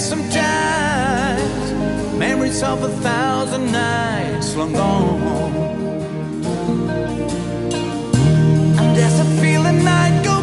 sometimes, memories of 1,000 nights long gone. And there's a feeling I go